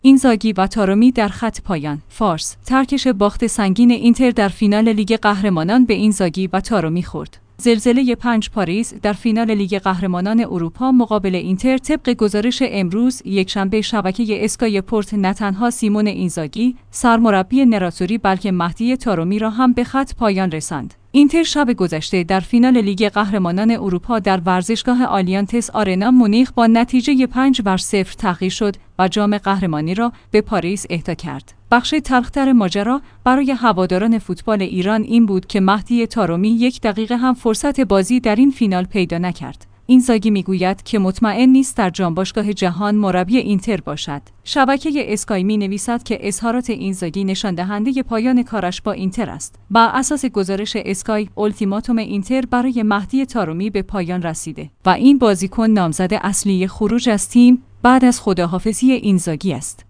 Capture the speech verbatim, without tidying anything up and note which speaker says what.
Speaker 1: اینزاگی و تارومی در خط پایان. فارس: ترکش باخت سنگین اینتر در فینال لیگ قهرمانان به اینزاگی و تارومی خورد. زلزله پنج پاریس در فینال لیگ قهرمانان اروپا مقابل اینتر طبق گزارش امروز یکشنبه شبکه اسکای پورت نه تنها سیمون اینزاگی سرمربی نراتوری بلکه مهدی تارومی را هم به خط پایان رساند. اینتر شب گذشته در فینال لیگ قهرمانان اروپا در ورزشگاه آلیانتس آرنا مونیخ با نتیجه پنج بر صفر تأخیر شد و جام قهرمانی را به پاریس اهدا کرد. بخش تلخ‌تر ماجرا برای هواداران فوتبال ایران این بود که مهدی تارومی یک دقیقه هم فرصت بازی در این فینال پیدا نکرد. اینزاگی میگوید که مطمئن نیست در جامباشگاه جهان مربی اینتر باشد. شبکه اسکای می نویسد که اظهارات اینزاگی نشان دهنده پایان کارش با اینتر است. بر اساس گزارش اسکای، اولتیماتوم اینتر برای مهدی تارومی به پایان رسیده و این بازیکن نامزد اصلی خروج از تیم بعد از خداحافظی اینزاگی است.